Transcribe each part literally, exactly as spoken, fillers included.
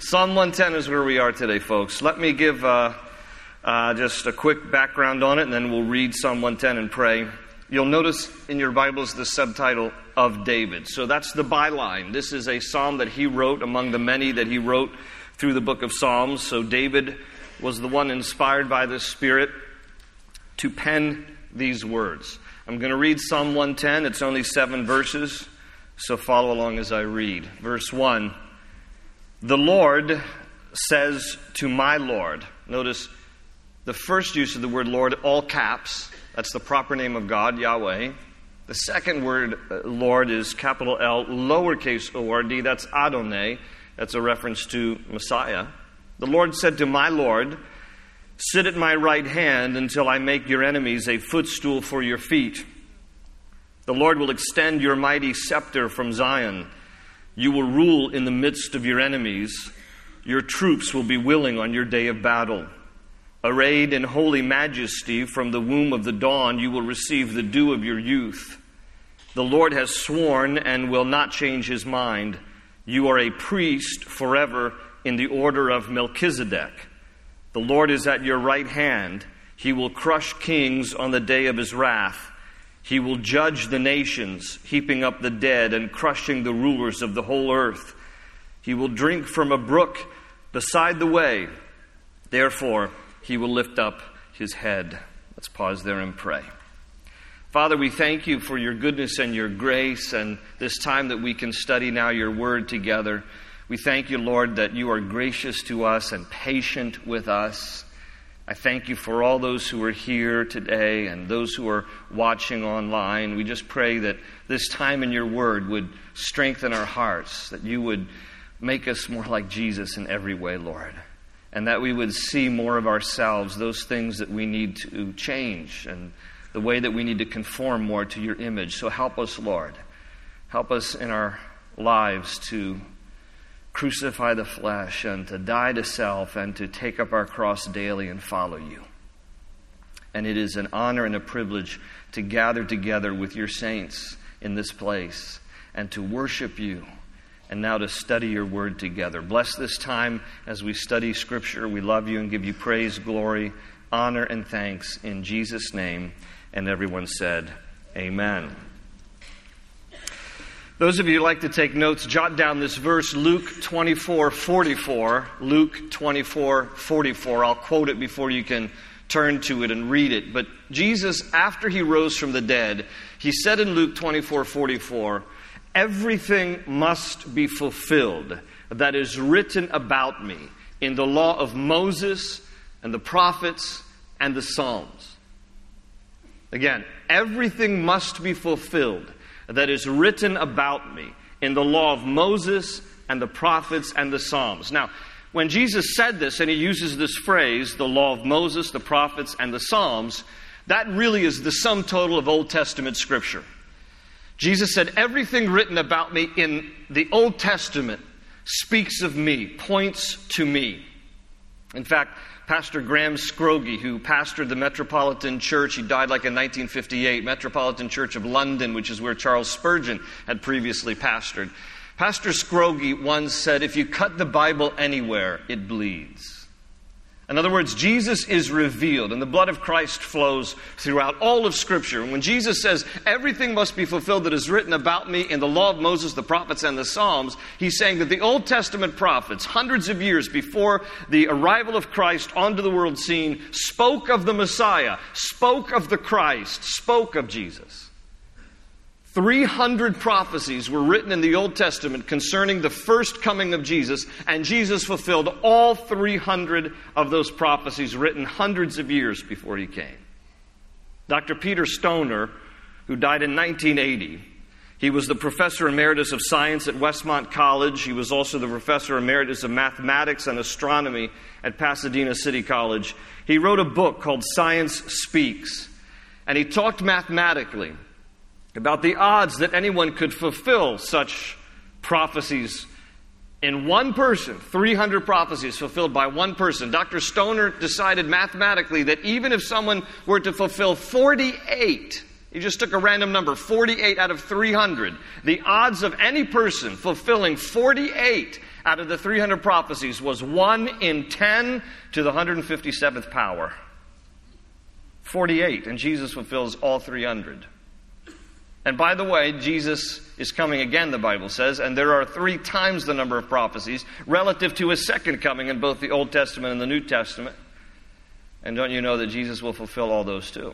Psalm one ten is where we are today, folks. Let me give uh, uh, just a quick background on it, and then we'll read Psalm one ten and pray. You'll notice in your Bibles the subtitle, Of David. So that's the byline. This is a psalm that he wrote among the many that he wrote through the book of Psalms. So David was the one inspired by the Spirit to pen these words. I'm going to read Psalm one ten. It's only seven verses, so follow along as I read. Verse one. The Lord says to my Lord. Notice the first use of the word Lord, all caps. That's the proper name of God, Yahweh. The second word, uh, Lord, is capital L, lowercase O R D. That's Adonai. That's a reference to Messiah. The Lord said to my Lord, sit at my right hand until I make your enemies a footstool for your feet. The Lord will extend your mighty scepter from Zion. You will rule in the midst of your enemies. Your troops will be willing on your day of battle. Arrayed in holy majesty from the womb of the dawn, you will receive the dew of your youth. The Lord has sworn and will not change his mind. You are a priest forever in the order of Melchizedek. The Lord is at your right hand. He will crush kings on the day of his wrath. He will judge the nations, heaping up the dead and crushing the rulers of the whole earth. He will drink from a brook beside the way. Therefore, he will lift up his head. Let's pause there and pray. Father, we thank you for your goodness and your grace and this time that we can study now your word together. We thank you, Lord, that you are gracious to us and patient with us. I thank you for all those who are here today and those who are watching online. We just pray that this time in your word would strengthen our hearts, that you would make us more like Jesus in every way, Lord, and that we would see more of ourselves, those things that we need to change and the way that we need to conform more to your image. So help us, Lord. Help us in our lives to crucify the flesh and to die to self and to take up our cross daily and follow you. And it is an honor and a privilege to gather together with your saints in this place and to worship you and now to study your word together. Bless this time as we study Scripture. We love you and give you praise, glory, honor, and thanks in Jesus' name. And everyone said, amen. Those of you who like to take notes, jot down this verse, Luke twenty-four forty-four. Luke twenty-four forty-four. I'll quote it before you can turn to it and read it. But Jesus, after he rose from the dead, he said in Luke twenty-four forty-four, everything must be fulfilled that is written about me in the law of Moses and the prophets and the Psalms. Again, everything must be fulfilled that is written about me in the law of Moses and the prophets and the Psalms. Now, when Jesus said this, and he uses this phrase, the law of Moses, the prophets, and the Psalms, that really is the sum total of Old Testament Scripture. Jesus said, everything written about me in the Old Testament speaks of me, points to me. In fact, Pastor Graham Scroggie, who pastored the Metropolitan Church, he died like in nineteen fifty-eight, Metropolitan Church of London, which is where Charles Spurgeon had previously pastored. Pastor Scroggie once said, if you cut the Bible anywhere, it bleeds. In other words, Jesus is revealed, and the blood of Christ flows throughout all of Scripture. And when Jesus says, everything must be fulfilled that is written about me in the law of Moses, the prophets, and the Psalms, he's saying that the Old Testament prophets, hundreds of years before the arrival of Christ onto the world scene, spoke of the Messiah, spoke of the Christ, spoke of Jesus. three hundred prophecies were written in the Old Testament concerning the first coming of Jesus, and Jesus fulfilled all three hundred of those prophecies written hundreds of years before he came. Doctor Peter Stoner, who died in nineteen eighty, he was the professor emeritus of science at Westmont College. He was also the professor emeritus of mathematics and astronomy at Pasadena City College. He wrote a book called Science Speaks, and he talked mathematically about the odds that anyone could fulfill such prophecies in one person. three hundred prophecies fulfilled by one person. Doctor Stoner decided mathematically that even if someone were to fulfill forty-eight, he just took a random number, forty-eight out of three hundred, the odds of any person fulfilling forty-eight out of the three hundred prophecies was one in ten to the one hundred fifty-seventh power. forty-eight, and Jesus fulfills all three hundred. And by the way, Jesus is coming again, the Bible says, and there are three times the number of prophecies relative to his second coming in both the Old Testament and the New Testament. And don't you know that Jesus will fulfill all those too?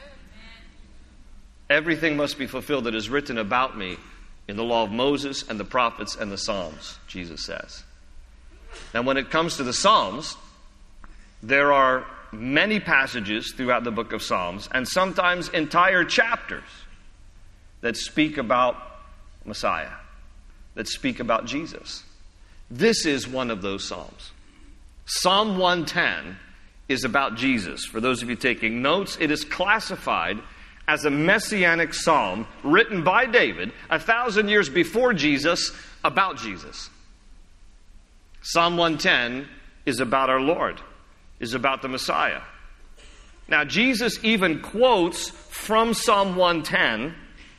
Everything must be fulfilled that is written about me in the law of Moses and the prophets and the Psalms, Jesus says. Now, when it comes to the Psalms, there are many passages throughout the book of Psalms, and sometimes entire chapters that speak about Messiah, that speak about Jesus. This is one of those Psalms. Psalm one ten is about Jesus. For those of you taking notes, it is classified as a messianic psalm written by David a thousand years before Jesus about Jesus. Psalm one ten is about our Lord, is about the Messiah. Now, Jesus even quotes from Psalm one ten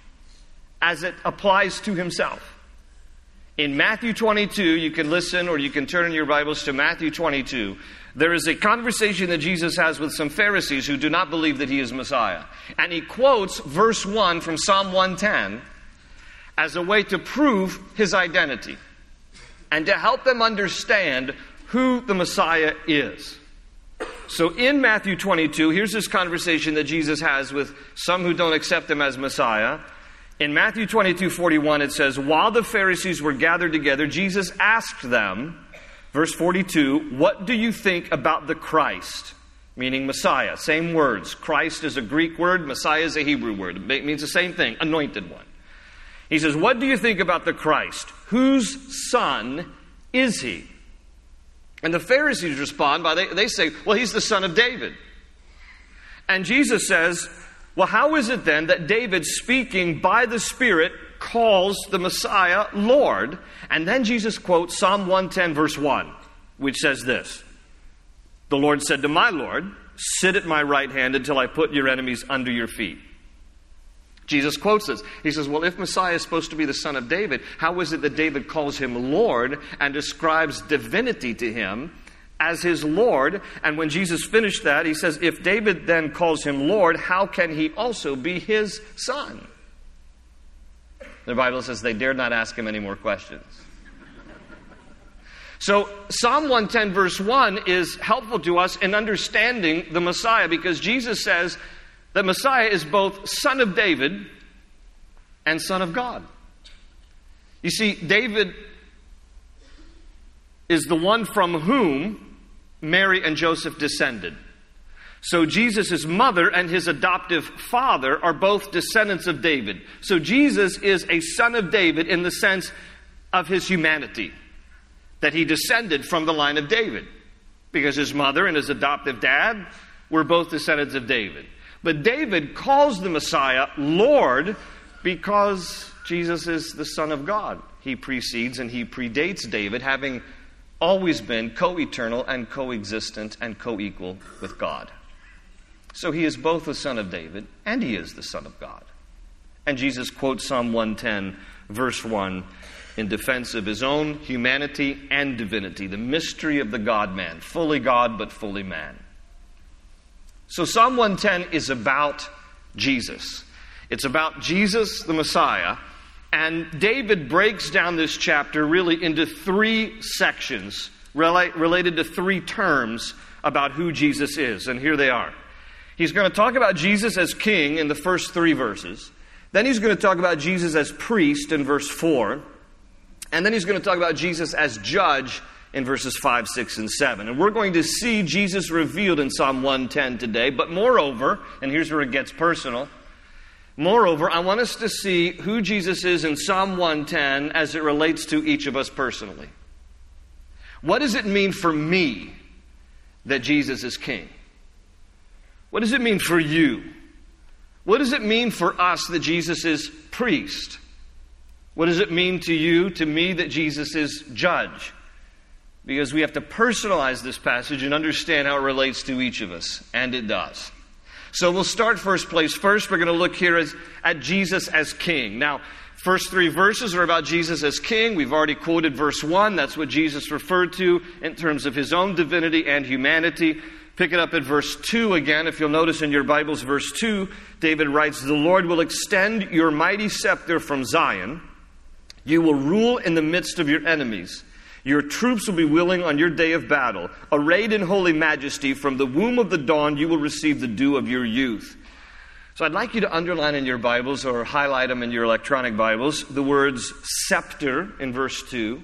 as it applies to himself. In Matthew twenty-two, you can listen or you can turn in your Bibles to Matthew twenty-two. There is a conversation that Jesus has with some Pharisees who do not believe that he is Messiah. And he quotes verse one from Psalm one ten as a way to prove his identity and to help them understand who the Messiah is. So in Matthew twenty-two, here's this conversation that Jesus has with some who don't accept him as Messiah. In Matthew twenty-two forty-one, it says, while the Pharisees were gathered together, Jesus asked them, verse forty-two, what do you think about the Christ? Meaning Messiah. Same words. Christ is a Greek word. Messiah is a Hebrew word. It means the same thing. Anointed one. He says, what do you think about the Christ? Whose son is he? And the Pharisees respond by, they, they say, well, he's the son of David. And Jesus says, well, how is it then that David, speaking by the Spirit, calls the Messiah Lord? And then Jesus quotes Psalm one ten, verse one, which says this, the Lord said to my Lord, sit at my right hand until I put your enemies under your feet. Jesus quotes this. He says, well, if Messiah is supposed to be the son of David, how is it that David calls him Lord and describes divinity to him as his Lord? And when Jesus finished that, he says, if David then calls him Lord, how can he also be his son? The Bible says they dared not ask him any more questions. So Psalm one ten verse one is helpful to us in understanding the Messiah, because Jesus says that Messiah is both son of David and son of God. You see, David is the one from whom Mary and Joseph descended. So Jesus' mother and his adoptive father are both descendants of David. So Jesus is a son of David in the sense of his humanity, that he descended from the line of David, because his mother and his adoptive dad were both descendants of David. But David calls the Messiah Lord because Jesus is the Son of God. He precedes and he predates David, having always been co-eternal and co-existent and co-equal with God. So he is both the son of David and he is the Son of God. And Jesus quotes Psalm one ten, verse one, in defense of his own humanity and divinity, the mystery of the God-man, fully God but fully man. So Psalm one ten is about Jesus. It's about Jesus, the Messiah. And David breaks down this chapter really into three sections related to three terms about who Jesus is. And here they are. He's going to talk about Jesus as king in the first three verses. Then he's going to talk about Jesus as priest in verse four. And then he's going to talk about Jesus as judge in verses five, six, and seven. And we're going to see Jesus revealed in Psalm one ten today. But moreover, and here's where it gets personal, moreover, I want us to see who Jesus is in Psalm one ten as it relates to each of us personally. What does it mean for me that Jesus is king? What does it mean for you? What does it mean for us that Jesus is priest? What does it mean to you, to me, that Jesus is judge? Because we have to personalize this passage and understand how it relates to each of us. And it does. So we'll start first place first. We're going to look here as, at Jesus as king. Now, First three verses are about Jesus as king. We've already quoted verse one. That's what Jesus referred to in terms of his own divinity and humanity. Pick it up at verse two again. If you'll notice in your Bibles, verse two, David writes, "The Lord will extend your mighty scepter from Zion. You will rule in the midst of your enemies. Your troops will be willing on your day of battle. Arrayed in holy majesty, from the womb of the dawn you will receive the dew of your youth." So I'd like you to underline in your Bibles or highlight them in your electronic Bibles the words scepter in verse two,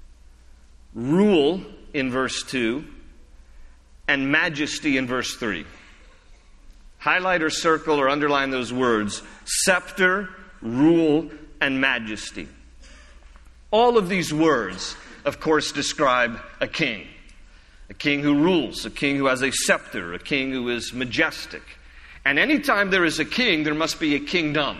rule in verse two, and majesty in verse three. Highlight or circle or underline those words: scepter, rule, and majesty. All of these words, of course, describe a king. A king who rules, a king who has a scepter, a king who is majestic. And anytime there is a king, there must be a kingdom.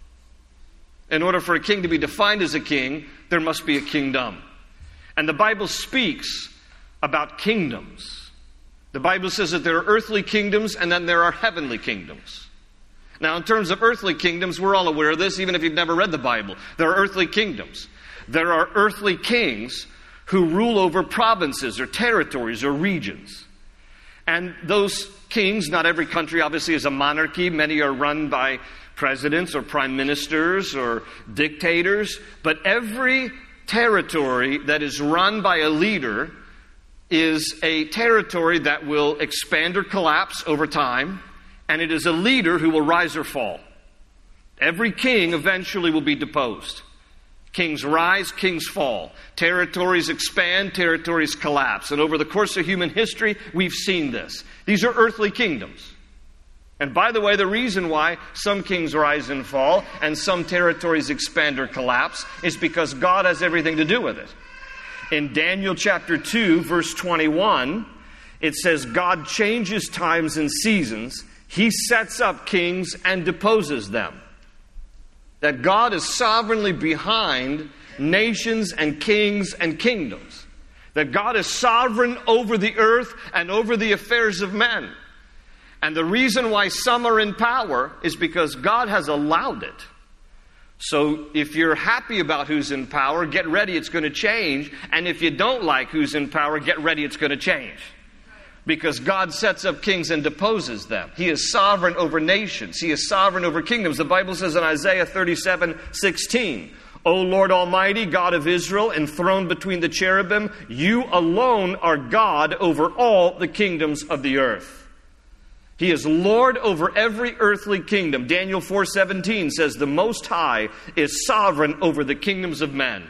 In order for a king to be defined as a king, there must be a kingdom. And the Bible speaks about kingdoms. The Bible says that there are earthly kingdoms and then there are heavenly kingdoms. Now, in terms of earthly kingdoms, we're all aware of this, even if you've never read the Bible. There are earthly kingdoms. There are earthly kings who rule over provinces or territories or regions. And those kings, not every country obviously is a monarchy. Many are run by presidents or prime ministers or dictators. But every territory that is run by a leader is a territory that will expand or collapse over time. And it is a leader who will rise or fall. Every king eventually will be deposed. Kings rise, kings fall. Territories expand, territories collapse. And over the course of human history, we've seen this. These are earthly kingdoms. And by the way, the reason why some kings rise and fall and some territories expand or collapse is because God has everything to do with it. In Daniel chapter two, verse twenty-one, it says, "God changes times and seasons. He sets up kings and deposes them." That God is sovereignly behind nations and kings and kingdoms. That God is sovereign over the earth and over the affairs of men. And the reason why some are in power is because God has allowed it. So if you're happy about who's in power, get ready, it's going to change. And if you don't like who's in power, get ready, it's going to change. Because God sets up kings and deposes them. He is sovereign over nations. He is sovereign over kingdoms. The Bible says in Isaiah thirty-seven sixteen, "O Lord Almighty, God of Israel, enthroned between the cherubim, you alone are God over all the kingdoms of the earth." He is Lord over every earthly kingdom. Daniel four seventeen says, "The Most High is sovereign over the kingdoms of men."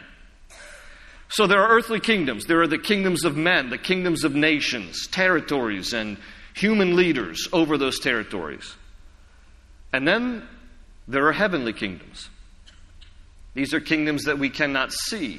So there are earthly kingdoms. There are the kingdoms of men, the kingdoms of nations, territories, and human leaders over those territories. And then there are heavenly kingdoms. These are kingdoms that we cannot see.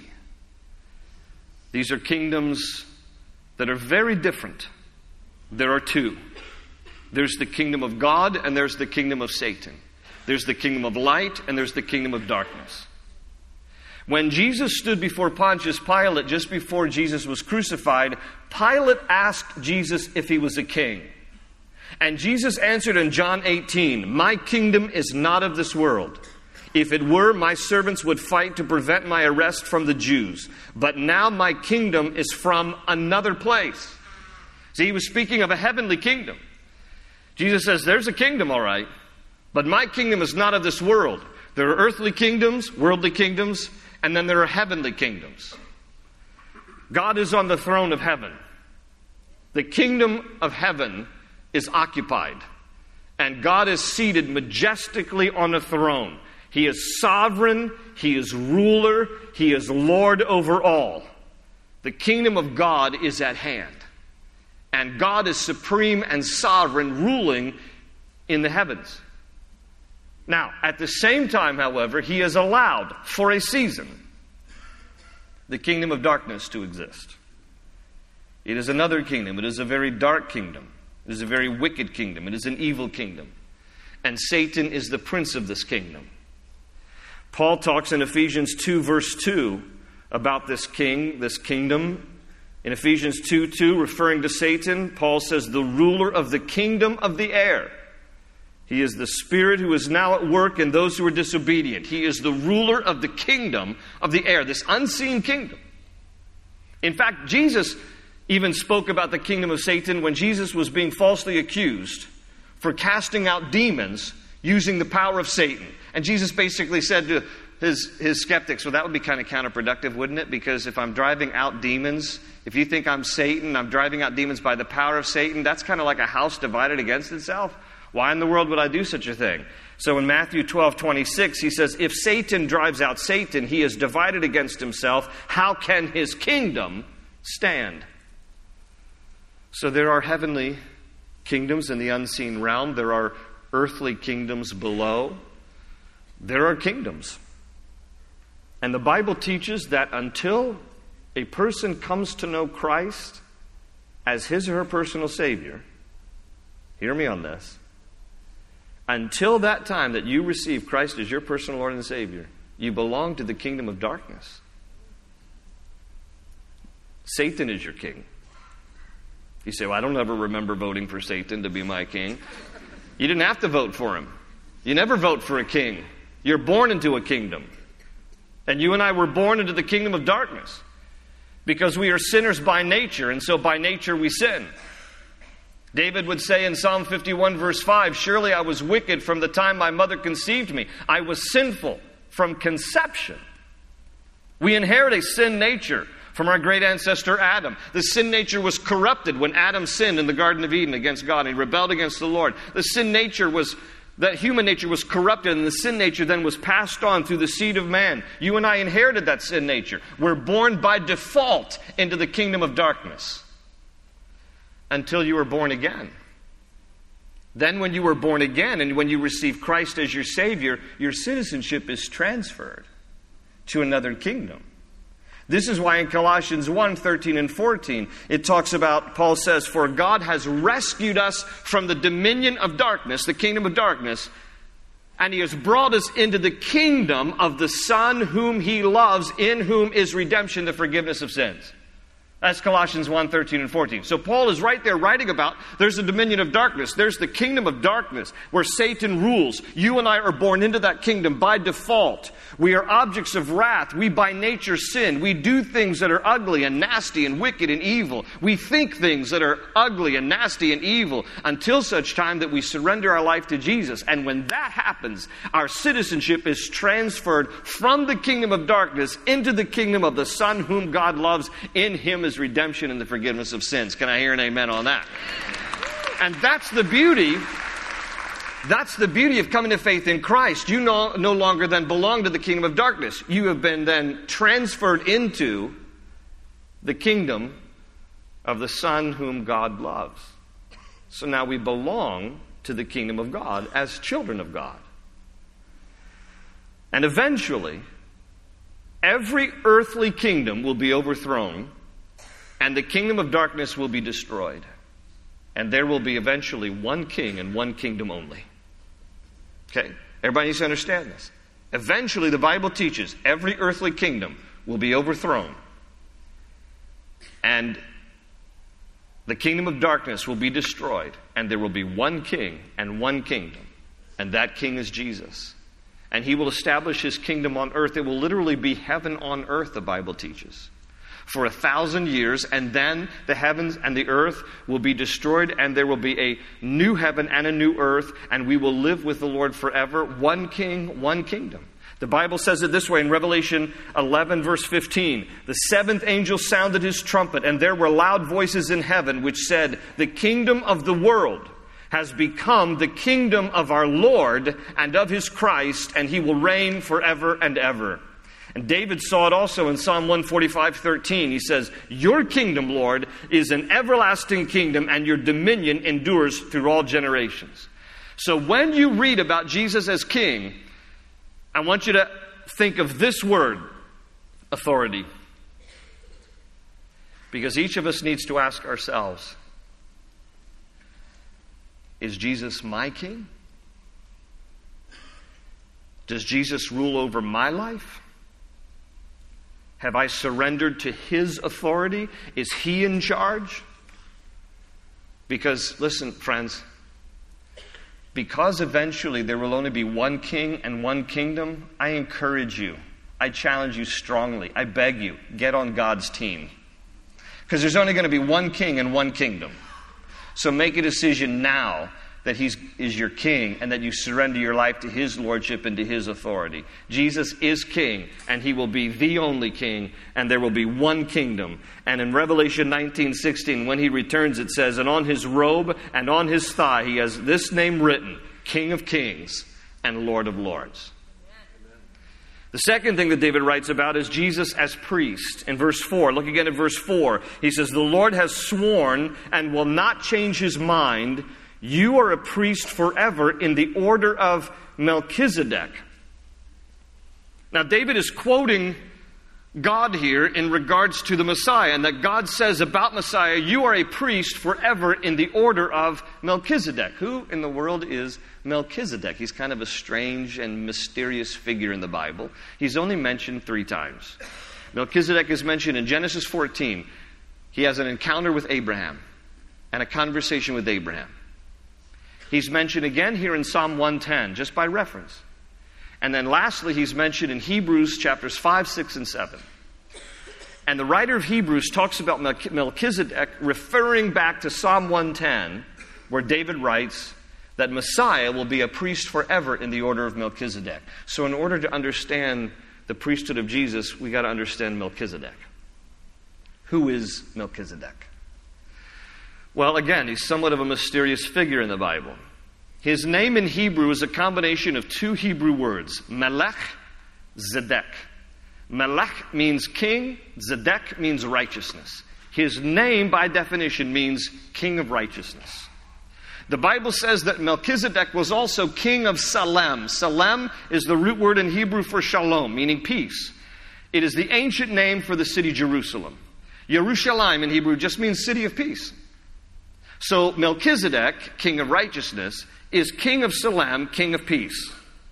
These are kingdoms that are very different. There are two. There's the kingdom of God and there's the kingdom of Satan. There's the kingdom of light and there's the kingdom of darkness. When Jesus stood before Pontius Pilate, just before Jesus was crucified, Pilate asked Jesus if he was a king. And Jesus answered in John eighteen, "My kingdom is not of this world. If it were, my servants would fight to prevent my arrest from the Jews. But now my kingdom is from another place." See, he was speaking of a heavenly kingdom. Jesus says, there's a kingdom, all right, but my kingdom is not of this world. There are earthly kingdoms, worldly kingdoms, and then there are heavenly kingdoms. God is on the throne of heaven. The kingdom of heaven is occupied. And God is seated majestically on a throne. He is sovereign. He is ruler. He is Lord over all. The kingdom of God is at hand. And God is supreme and sovereign, ruling in the heavens. Now, at the same time, however, He has allowed, for a season, the kingdom of darkness to exist. It is another kingdom. It is a very dark kingdom. It is a very wicked kingdom. It is an evil kingdom. And Satan is the prince of this kingdom. Paul talks in Ephesians two, verse two, about this king, this kingdom. In Ephesians two two, referring to Satan, Paul says, the ruler of the kingdom of the air He is the Spirit who is now at work in those who are disobedient. He is the ruler of the kingdom of the air, this unseen kingdom. In fact, Jesus even spoke about the kingdom of Satan when Jesus was being falsely accused for casting out demons using the power of Satan. And Jesus basically said to his, his skeptics, well, that would be kind of counterproductive, wouldn't it? Because if I'm driving out demons, if you think I'm Satan, I'm driving out demons by the power of Satan, that's kind of like a house divided against itself. Why in the world would I do such a thing? So in Matthew twelve twenty-six, he says, if Satan drives out Satan, he is divided against himself. How can his kingdom stand? So there are heavenly kingdoms in the unseen realm. There are earthly kingdoms below. There are kingdoms. And the Bible teaches that until a person comes to know Christ as his or her personal Savior, hear me on this, until that time that you receive Christ as your personal Lord and Savior, you belong to the kingdom of darkness. Satan is your king. You say, well, I don't ever remember voting for Satan to be my king. You didn't have to vote for him. You never vote for a king. You're born into a kingdom. And you and I were born into the kingdom of darkness because we are sinners by nature, and so by nature we sin. David would say in Psalm fifty-one verse five, surely I was wicked from the time my mother conceived me. I was sinful from conception. We inherit a sin nature from our great ancestor Adam. The sin nature was corrupted when Adam sinned in the Garden of Eden against God. He rebelled against the Lord. The sin nature was, that human nature was corrupted, and the sin nature then was passed on through the seed of man. You and I inherited that sin nature. We're born by default into the kingdom of darkness until you were born again. Then when you were born again and when you receive Christ as your Savior, your citizenship is transferred to another kingdom. This is why in Colossians one, thirteen and fourteen, it talks about, Paul says, for God has rescued us from the dominion of darkness, the kingdom of darkness, and He has brought us into the kingdom of the Son whom He loves, in whom is redemption, the forgiveness of sins. That's Colossians one, thirteen and fourteen. So Paul is right there writing about there's a dominion of darkness. There's the kingdom of darkness where Satan rules. You and I are born into that kingdom by default. We are objects of wrath. We by nature sin. We do things that are ugly and nasty and wicked and evil. We think things that are ugly and nasty and evil until such time that we surrender our life to Jesus. And when that happens, our citizenship is transferred from the kingdom of darkness into the kingdom of the Son whom God loves. In Him is redemption and the forgiveness of sins. Can I hear an amen on that? And that's the beauty. That's the beauty of coming to faith in Christ. You no, no longer then belong to the kingdom of darkness. You have been then transferred into the kingdom of the Son whom God loves. So now we belong to the kingdom of God as children of God. And eventually, every earthly kingdom will be overthrown, and the kingdom of darkness will be destroyed. And there will be eventually one king and one kingdom only. Okay? Everybody needs to understand this. Eventually, the Bible teaches every earthly kingdom will be overthrown. And the kingdom of darkness will be destroyed. And there will be one king and one kingdom. And that king is Jesus. And He will establish His kingdom on earth. It will literally be heaven on earth, the Bible teaches, for a thousand years, and then the heavens and the earth will be destroyed, and there will be a new heaven and a new earth, and we will live with the Lord forever. One king, one kingdom. The Bible says it this way in Revelation eleven, verse fifteen. The seventh angel sounded his trumpet, and there were loud voices in heaven which said, the kingdom of the world has become the kingdom of our Lord and of His Christ, and He will reign forever and ever. And David saw it also in Psalm one forty-five, thirteen. He says, your kingdom, Lord, is an everlasting kingdom, and your dominion endures through all generations. So when you read about Jesus as king, I want you to think of this word, authority. Because each of us needs to ask ourselves, is Jesus my king? Does Jesus rule over my life? Have I surrendered to His authority? Is He in charge? Because, listen, friends, because eventually there will only be one king and one kingdom, I encourage you, I challenge you strongly, I beg you, get on God's team. Because there's only going to be one king and one kingdom. So make a decision now that He is your king and that you surrender your life to His lordship and to His authority. Jesus is king, and He will be the only king, and there will be one kingdom. And in Revelation nineteen sixteen, when He returns, it says, and on His robe and on His thigh He has this name written, King of Kings and Lord of Lords. The second thing that David writes about is Jesus as priest. In verse four, look again at verse four. He says, the Lord has sworn and will not change His mind. You are a priest forever in the order of Melchizedek. Now, David is quoting God here in regards to the Messiah, and that God says about Messiah, you are a priest forever in the order of Melchizedek. Who in the world is Melchizedek? He's kind of a strange and mysterious figure in the Bible. He's only mentioned three times. Melchizedek is mentioned in Genesis fourteen. He has an encounter with Abraham and a conversation with Abraham. He's mentioned again here in Psalm one ten, just by reference. And then lastly, he's mentioned in Hebrews chapters five, six, and seven. And the writer of Hebrews talks about Melchizedek referring back to Psalm one ten, where David writes that Messiah will be a priest forever in the order of Melchizedek. So in order to understand the priesthood of Jesus, we got to understand Melchizedek. Who is Melchizedek? Well, again, he's somewhat of a mysterious figure in the Bible. His name in Hebrew is a combination of two Hebrew words, Melech, Zedek. Melech means king, Zedek means righteousness. His name, by definition, means king of righteousness. The Bible says that Melchizedek was also king of Salem. Salem is the root word in Hebrew for shalom, meaning peace. It is the ancient name for the city Jerusalem. Yerushalayim in Hebrew just means city of peace. So Melchizedek, king of righteousness, is king of Salem, king of peace.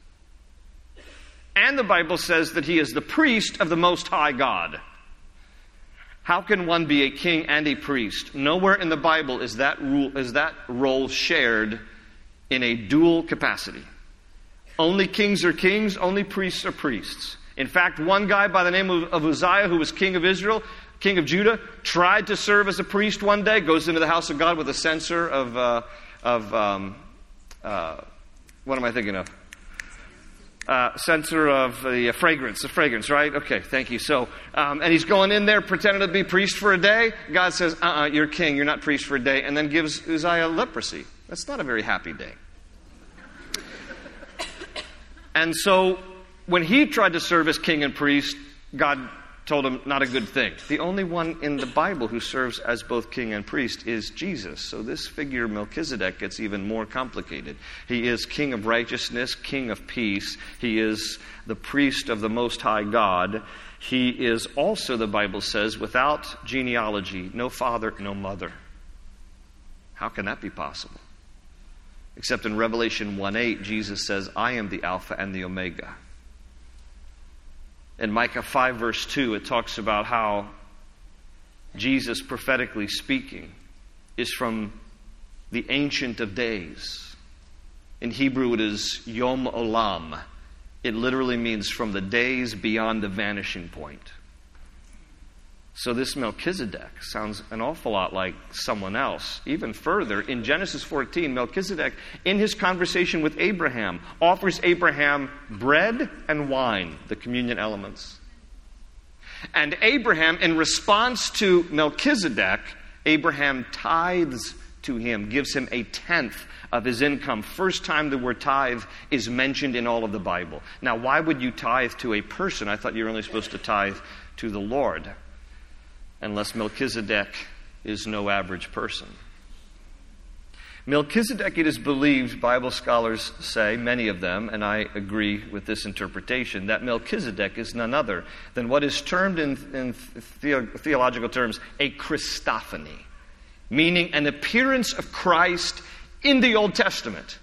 And the Bible says that he is the priest of the Most High God. How can one be a king and a priest? Nowhere in the Bible is that rule, is that role shared in a dual capacity. Only kings are kings, only priests are priests. In fact, one guy by the name of, of Uzziah, who was king of Israel, king of Judah, tried to serve as a priest one day, goes into the house of God with a censer of, uh, of um, uh, what am I thinking of? Uh, censer of the uh, fragrance, the fragrance, right? Okay, thank you. So, um, and he's going in there pretending to be priest for a day. God says, uh-uh, you're king, you're not priest for a day, and then gives Uzziah leprosy. That's not a very happy day. And so, when he tried to serve as king and priest, God told him not a good thing. The only one in the Bible who serves as both king and priest is Jesus. So this figure, Melchizedek, gets even more complicated. He is king of righteousness, king of peace. He is the priest of the Most High God. He is also, the Bible says, without genealogy, no father, no mother. How can that be possible? Except in Revelation one eight, Jesus says, I am the Alpha and the Omega. In Micah five verse two, it talks about how Jesus, prophetically speaking, is from the Ancient of Days. In Hebrew, it is Yom Olam. It literally means from the days beyond the vanishing point. So this Melchizedek sounds an awful lot like someone else. Even further, in Genesis fourteen, Melchizedek, in his conversation with Abraham, offers Abraham bread and wine, the communion elements. And Abraham, in response to Melchizedek, Abraham tithes to him, gives him a tenth of his income. First time the word tithe is mentioned in all of the Bible. Now, why would you tithe to a person? I thought you were only supposed to tithe to the Lord. Unless Melchizedek is no average person. Melchizedek, it is believed, Bible scholars say, many of them, and I agree with this interpretation, that Melchizedek is none other than what is termed in, in the, theological terms a Christophany, meaning an appearance of Christ in the Old Testament.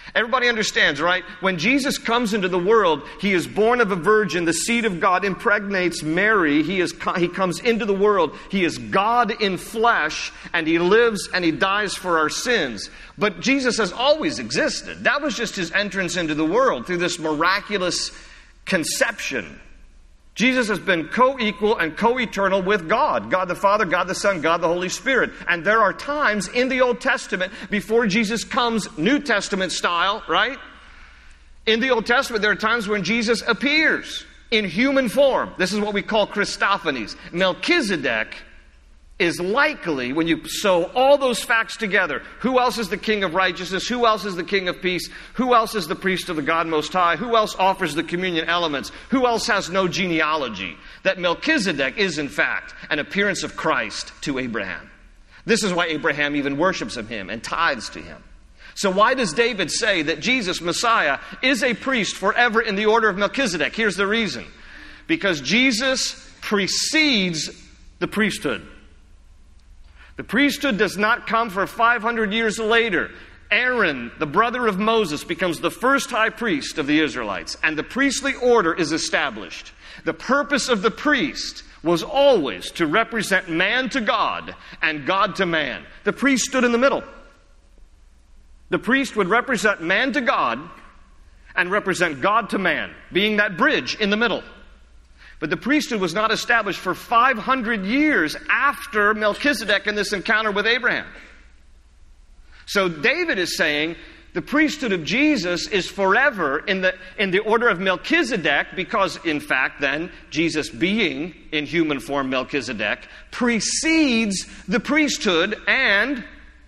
Everybody understands, right? When Jesus comes into the world, he is born of a virgin. The seed of God impregnates Mary. He is he comes into the world. He is God in flesh, and he lives and he dies for our sins. But Jesus has always existed. That was just his entrance into the world through this miraculous conception. Jesus has been co-equal and co-eternal with God. God the Father, God the Son, God the Holy Spirit. And there are times in the Old Testament, before Jesus comes New Testament style, right? In the Old Testament, there are times when Jesus appears in human form. This is what we call Christophanies. Melchizedek is likely, when you sew all those facts together, who else is the King of righteousness? Who else is the King of peace? Who else is the priest of the God Most High? Who else offers the communion elements? Who else has no genealogy? That Melchizedek is, in fact, an appearance of Christ to Abraham. This is why Abraham even worships him and tithes to him. So why does David say that Jesus, Messiah, is a priest forever in the order of Melchizedek? Here's the reason. Because Jesus precedes the priesthood. The priesthood does not come for five hundred years later. Aaron, the brother of Moses, becomes the first high priest of the Israelites, and the priestly order is established. The purpose of the priest was always to represent man to God and God to man. The priest stood in the middle. The priest would represent man to God and represent God to man, being that bridge in the middle. But the priesthood was not established for five hundred years after Melchizedek and this encounter with Abraham. So David is saying the priesthood of Jesus is forever in the, in the order of Melchizedek, because in fact then Jesus, being in human form Melchizedek, precedes the priesthood and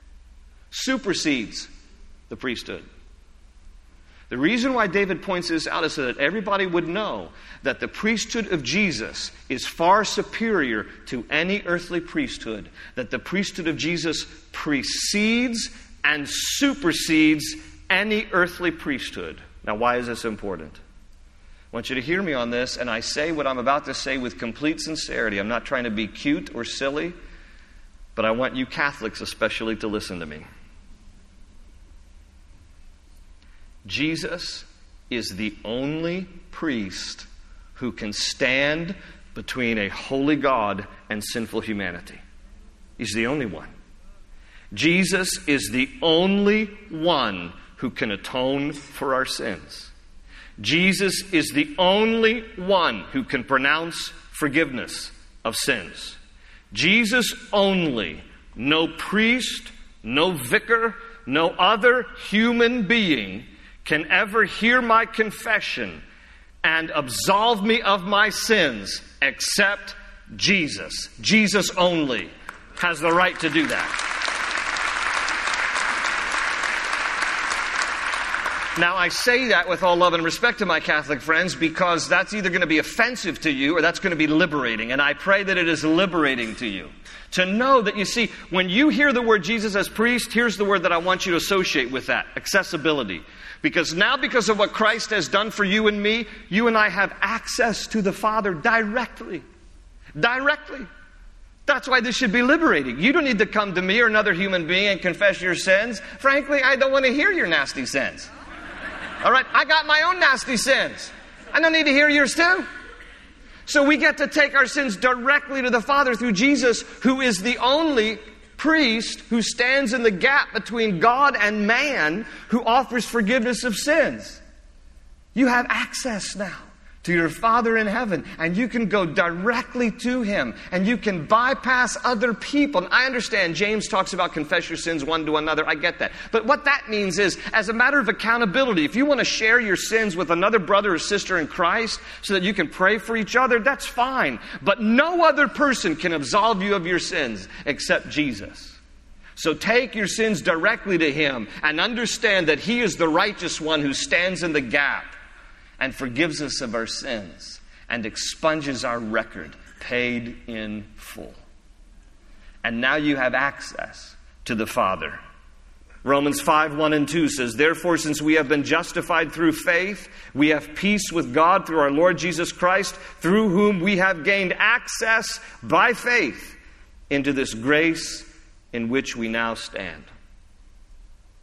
supersedes the priesthood. The reason why David points this out is so that everybody would know that the priesthood of Jesus is far superior to any earthly priesthood. That the priesthood of Jesus precedes and supersedes any earthly priesthood. Now, why is this important? I want you to hear me on this, and I say what I'm about to say with complete sincerity. I'm not trying to be cute or silly, but I want you Catholics especially to listen to me. Jesus is the only priest who can stand between a holy God and sinful humanity. He's the only one. Jesus is the only one who can atone for our sins. Jesus is the only one who can pronounce forgiveness of sins. Jesus only. No priest, no vicar, no other human being can ever hear my confession and absolve me of my sins except Jesus. Jesus only has the right to do that. Now, I say that with all love and respect to my Catholic friends, because that's either going to be offensive to you or that's going to be liberating. And I pray that it is liberating to you. To know that, you see, when you hear the word Jesus as priest, here's the word that I want you to associate with that: accessibility. Because now, because of what Christ has done for you and me, you and I have access to the Father directly. Directly. That's why this should be liberating. You don't need to come to me or another human being and confess your sins. Frankly, I don't want to hear your nasty sins. All right? I got my own nasty sins. I don't need to hear yours too. So we get to take our sins directly to the Father through Jesus, who is the only priest who stands in the gap between God and man, who offers forgiveness of sins. You have access now to your Father in heaven, and you can go directly to Him, and you can bypass other people. And I understand James talks about confess your sins one to another. I get that. But what that means is, as a matter of accountability, if you want to share your sins with another brother or sister in Christ so that you can pray for each other, that's fine. But no other person can absolve you of your sins except Jesus. So take your sins directly to Him and understand that He is the righteous one who stands in the gap and forgives us of our sins and expunges our record, paid in full. And now you have access to the Father. Romans five, one and two says, "Therefore, since we have been justified through faith, we have peace with God through our Lord Jesus Christ, through whom we have gained access by faith into this grace in which we now stand."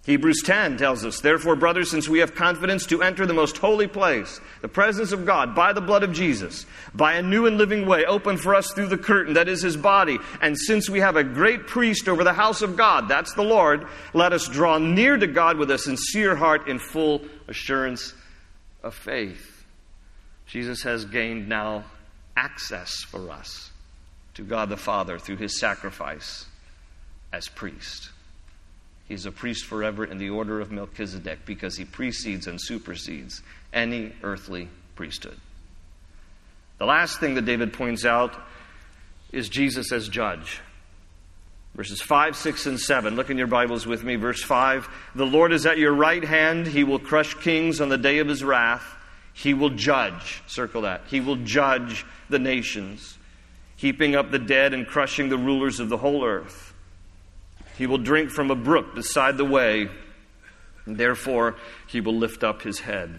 Hebrews ten tells us, therefore, brothers, since we have confidence to enter the most holy place, the presence of God, by the blood of Jesus, by a new and living way open for us through the curtain, that is his body, and since we have a great priest over the house of God, that's the Lord, let us draw near to God with a sincere heart in full assurance of faith. Jesus has gained now access for us to God the Father through his sacrifice as priest. He's a priest forever in the order of Melchizedek because he precedes and supersedes any earthly priesthood. The last thing that David points out is Jesus as judge. Verses five, six, and seven. Look in your Bibles with me. Verse five. The Lord is at your right hand. He will crush kings on the day of his wrath. He will judge. Circle that. He will judge the nations, heaping up the dead and crushing the rulers of the whole earth. He will drink from a brook beside the way, and therefore he will lift up his head.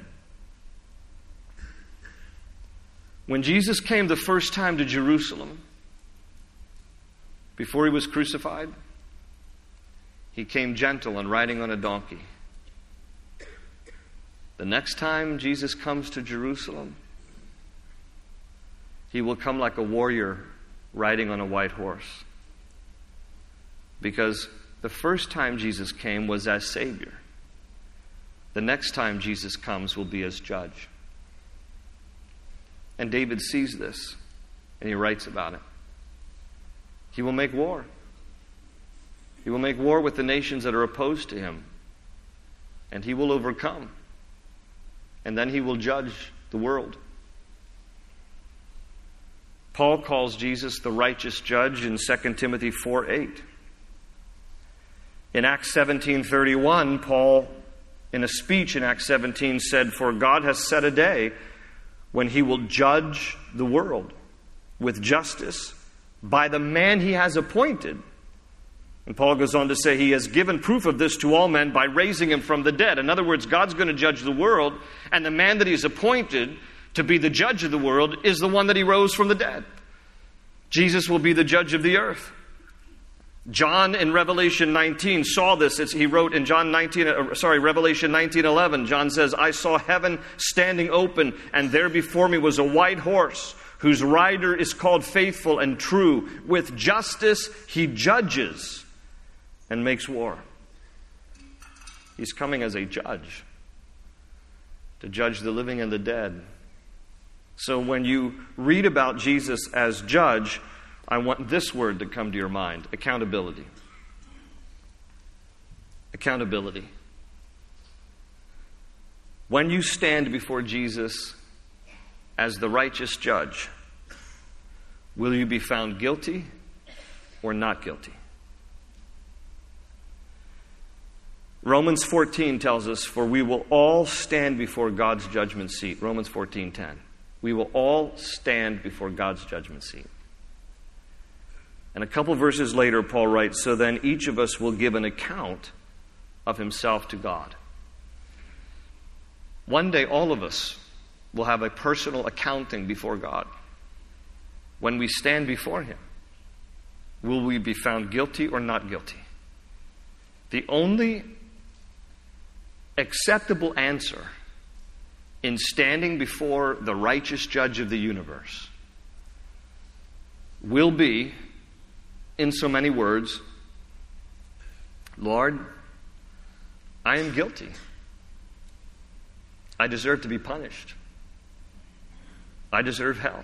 When Jesus came the first time to Jerusalem, before he was crucified, he came gentle and riding on a donkey. The next time Jesus comes to Jerusalem, he will come like a warrior riding on a white horse. Because the first time Jesus came was as Savior. The next time Jesus comes will be as judge. And David sees this, and he writes about it. He will make war. He will make war with the nations that are opposed to him. And he will overcome. And then he will judge the world. Paul calls Jesus the righteous judge in Second Timothy four eight. In Acts seventeen thirty-one, Paul, in a speech in Acts seventeen, said, for God has set a day when he will judge the world with justice by the man he has appointed. And Paul goes on to say he has given proof of this to all men by raising him from the dead. In other words, God's going to judge the world, and the man that he's appointed to be the judge of the world is the one that he rose from the dead. Jesus will be the judge of the earth. John in Revelation nineteen saw this. It's, he wrote in John nineteen, uh, sorry, Revelation nineteen eleven. John says, I saw heaven standing open, and there before me was a white horse, whose rider is called Faithful and True. With justice he judges and makes war. He's coming as a judge, to judge the living and the dead. So when you read about Jesus as judge, I want this word to come to your mind: accountability. Accountability. When you stand before Jesus as the righteous judge, will you be found guilty or not guilty? Romans fourteen tells us, for we will all stand before God's judgment seat. Romans fourteen ten. We will all stand before God's judgment seat. And a couple verses later, Paul writes, so then each of us will give an account of himself to God. One day, all of us will have a personal accounting before God. When we stand before him, will we be found guilty or not guilty? The only acceptable answer in standing before the righteous judge of the universe will be, in so many words, Lord, I am guilty. I deserve to be punished. I deserve hell.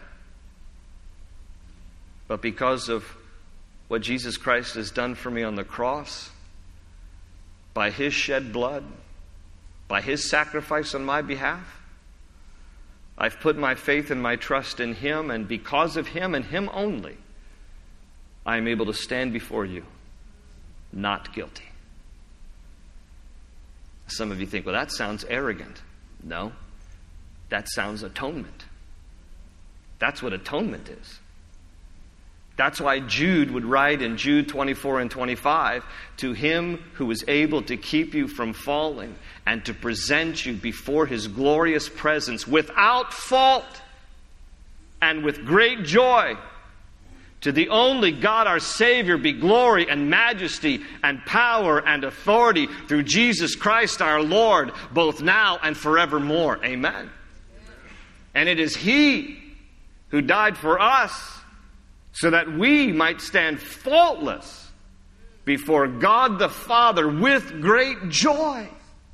But because of what Jesus Christ has done for me on the cross, by his shed blood, by his sacrifice on my behalf, I've put my faith and my trust in him, and because of him and him only, I am able to stand before you not guilty. Some of you think, well, that sounds arrogant. No, that sounds atonement. That's what atonement is. That's why Jude would write in Jude twenty-four and twenty-five, to him who is able to keep you from falling and to present you before his glorious presence without fault and with great joy. To the only God our Savior be glory and majesty and power and authority through Jesus Christ our Lord, both now and forevermore. Amen. And it is He who died for us so that we might stand faultless before God the Father with great joy.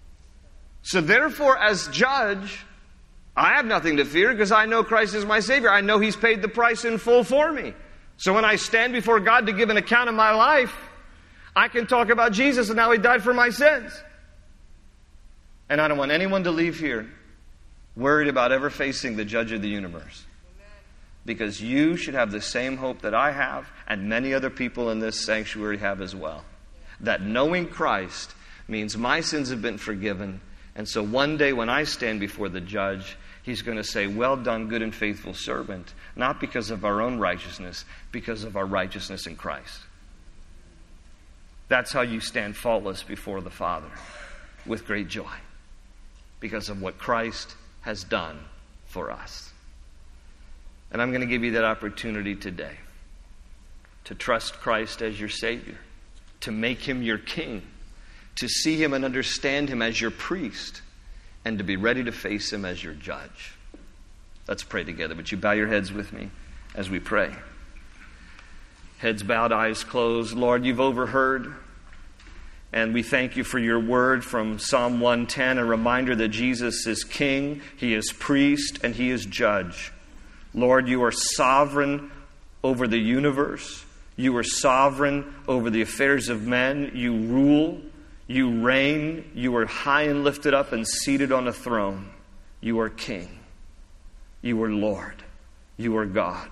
So therefore, as judge, I have nothing to fear because I know Christ is my Savior. I know He's paid the price in full for me. So when I stand before God to give an account of my life, I can talk about Jesus and how He died for my sins. And I don't want anyone to leave here worried about ever facing the judge of the universe. Because you should have the same hope that I have and many other people in this sanctuary have as well. That knowing Christ means my sins have been forgiven. And so one day when I stand before the judge, He's going to say, well done, good and faithful servant. Not because of our own righteousness, because of our righteousness in Christ. That's how you stand faultless before the Father, with great joy. Because of what Christ has done for us. And I'm going to give you that opportunity today. To trust Christ as your Savior. To make Him your King. To see Him and understand Him as your priest. And to be ready to face Him as your judge. Let's pray together. Would you bow your heads with me as we pray? Heads bowed, eyes closed. Lord, you've overheard. And we thank you for your word from Psalm one ten, a reminder that Jesus is King, He is priest, and He is judge. Lord, you are sovereign over the universe. You are sovereign over the affairs of men. You rule. You reign. You are high and lifted up and seated on a throne. You are King. You are Lord. You are God.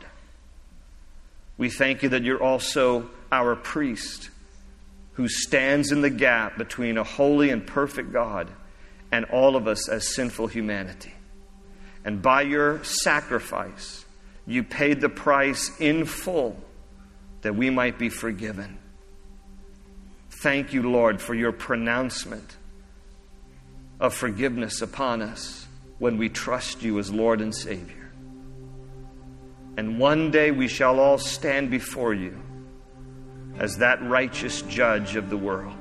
We thank you that you're also our priest who stands in the gap between a holy and perfect God and all of us as sinful humanity. And by your sacrifice, you paid the price in full that we might be forgiven. Thank you, Lord, for your pronouncement of forgiveness upon us when we trust you as Lord and Savior. And one day we shall all stand before you as that righteous judge of the world.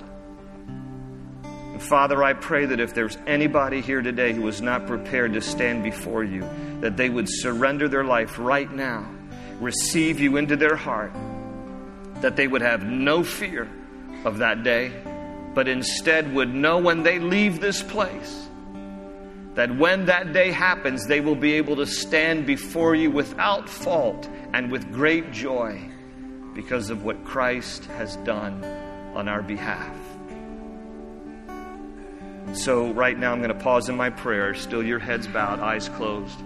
And Father, I pray that if there's anybody here today who is not prepared to stand before you, that they would surrender their life right now, receive you into their heart, that they would have no fear of that day, but instead would know when they leave this place, that when that day happens, they will be able to stand before you without fault and with great joy because of what Christ has done on our behalf. So right now I'm going to pause in my prayer, still your heads bowed, eyes closed.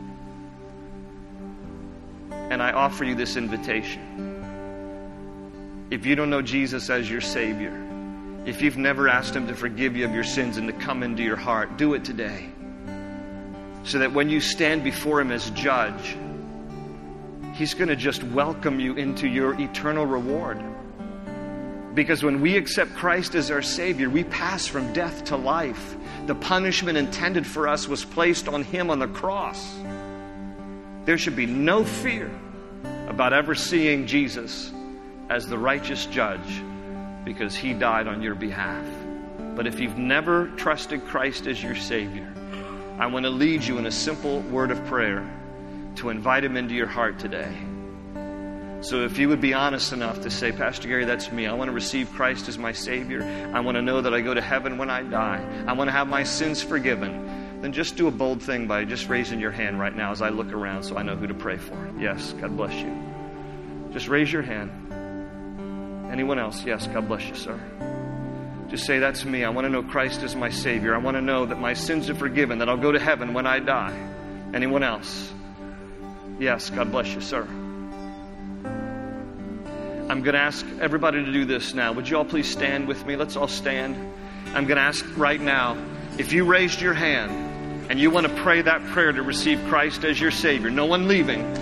And I offer you this invitation. If you don't know Jesus as your Savior, if you've never asked Him to forgive you of your sins and to come into your heart, do it today. So that when you stand before Him as judge, He's going to just welcome you into your eternal reward. Because when we accept Christ as our Savior, we pass from death to life. The punishment intended for us was placed on Him on the cross. There should be no fear about ever seeing Jesus as the righteous judge because He died on your behalf. But if you've never trusted Christ as your Savior, I want to lead you in a simple word of prayer to invite Him into your heart today. So if you would be honest enough to say, Pastor Gary, that's me. I want to receive Christ as my Savior. I want to know that I go to heaven when I die. I want to have my sins forgiven. Then just do a bold thing by just raising your hand right now as I look around so I know who to pray for. Yes, God bless you. Just raise your hand. Anyone else? Yes, God bless you, sir. Just say, that's me. I want to know Christ as my Savior. I want to know that my sins are forgiven, that I'll go to heaven when I die. Anyone else? Yes, God bless you, sir. I'm going to ask everybody to do this now. Would you all please stand with me? Let's all stand. I'm going to ask right now, if you raised your hand and you want to pray that prayer to receive Christ as your Savior, no one leaving.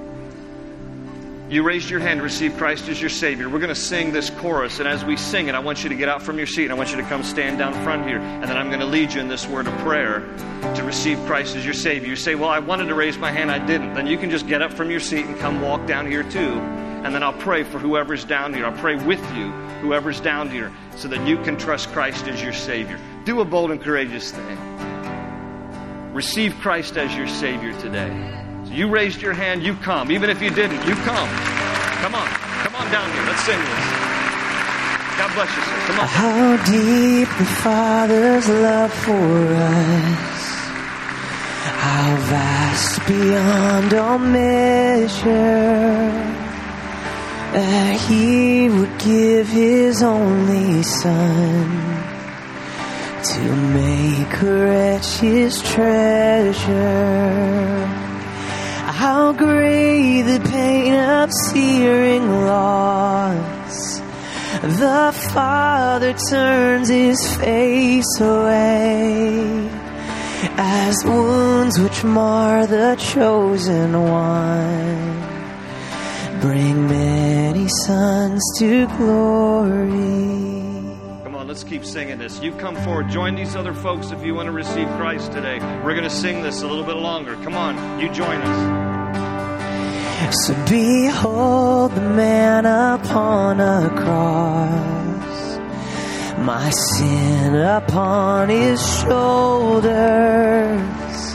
You raised your hand to receive Christ as your Savior. We're going to sing this chorus, and as we sing it, I want you to get out from your seat, and I want you to come stand down front here, and then I'm going to lead you in this word of prayer to receive Christ as your Savior. You say, well, I wanted to raise my hand, I didn't. Then you can just get up from your seat and come walk down here too, and then I'll pray for whoever's down here. I'll pray with you, whoever's down here, so that you can trust Christ as your Savior. Do a bold and courageous thing. Receive Christ as your Savior today. So you raised your hand, you come. Even if you didn't, you come. Come on. Come on down here. Let's sing this. God bless you, sir. Come on. How deep the Father's love for us. How vast beyond all measure, that He would give His only Son to make a wretch His treasure. How great the pain of searing loss, the Father turns His face away, as wounds which mar the chosen one bring many sons to glory. Come on, let's keep singing this. You come forward. Join these other folks if you want to receive Christ today. We're going to sing this a little bit longer. Come on, you join us. So behold the man upon a cross, my sin upon His shoulders.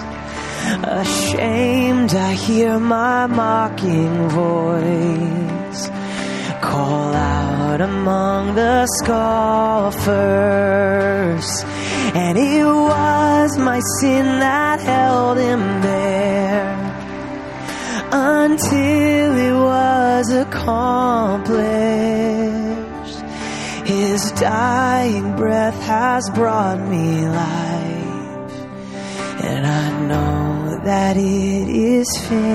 Ashamed, I hear my mocking voice call out among the scoffers, and it was my sin that held Him there until it was accomplished. His dying breath has brought me life, and I know that it is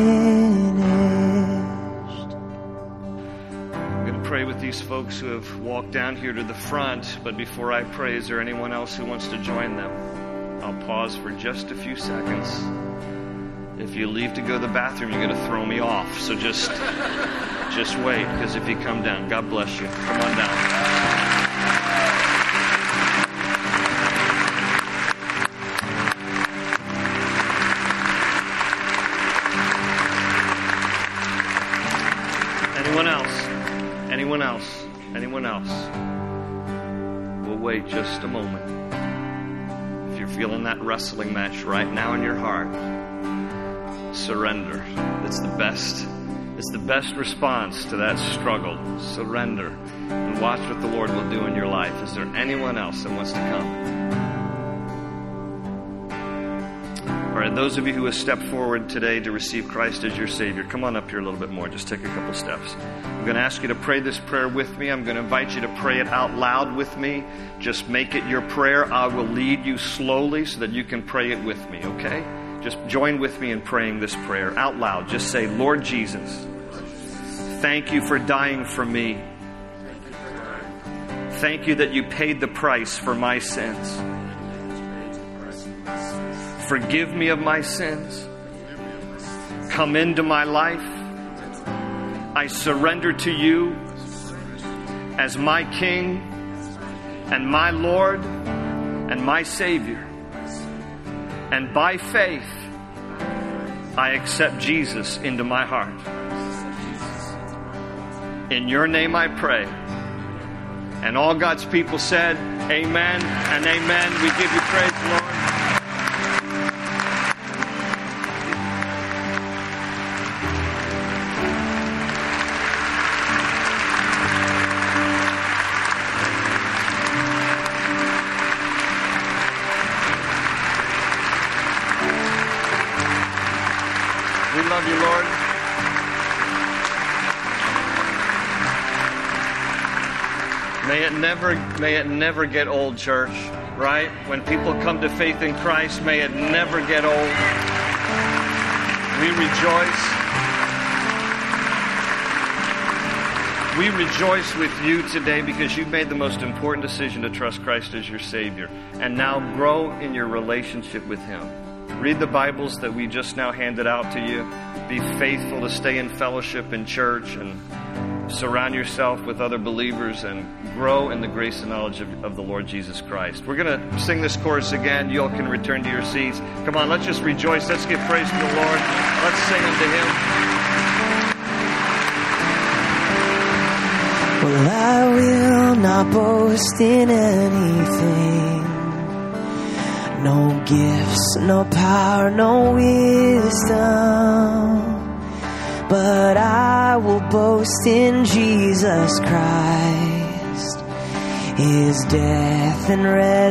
finished. I'm going to pray with these folks who have walked down here to the front, but before I pray, is there anyone else who wants to join them? I'll pause for just a few seconds. If you leave to go to the bathroom, you're going to throw me off. So just, just wait, because if you come down, God bless you. Come on down. Anyone else? Anyone else? Anyone else? We'll wait just a moment. If you're feeling that wrestling match right now in your heart, surrender. It's the best. It's the best response to that struggle. Surrender and watch what the Lord will do in your life. Is there anyone else that wants to come? All right, those of you who have stepped forward today to receive Christ as your Savior, come on up here a little bit more. Just take a couple steps. I'm going to ask you to pray this prayer with me. I'm going to invite you to pray it out loud with me. Just make it your prayer. I will lead you slowly so that you can pray it with me, okay? Just join with me in praying this prayer out loud. Just say, Lord Jesus, thank you for dying for me. Thank you that you paid the price for my sins. Forgive me of my sins. Come into my life. I surrender to you as my King and my Lord and my Savior. And by faith, I accept Jesus into my heart. In your name I pray. And all God's people said, amen and amen. We give you praise, Lord. We love you, Lord. May it never, may it never get old, church, right? When people come to faith in Christ, may it never get old. We rejoice. We rejoice with you today because you've made the most important decision to trust Christ as your Savior. And now grow in your relationship with Him. Read the Bibles that we just now handed out to you. Be faithful to stay in fellowship in church and surround yourself with other believers and grow in the grace and knowledge of, of the Lord Jesus Christ. We're going to sing this chorus again. You all can return to your seats. Come on, let's just rejoice. Let's give praise to the Lord. Let's sing unto Him. Well, I will not boast in anything. No gifts, no power, no wisdom. But I will boast in Jesus Christ, His death and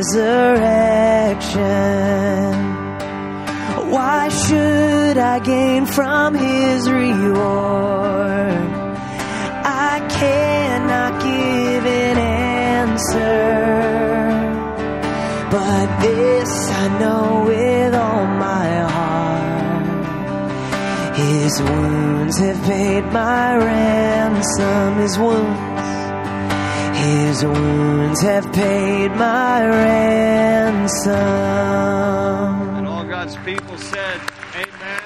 resurrection. Why should I gain from His reward? I cannot give an answer, but this I know with all my heart: His wounds have paid my ransom. His wounds, His wounds have paid my ransom. And all God's people said, amen.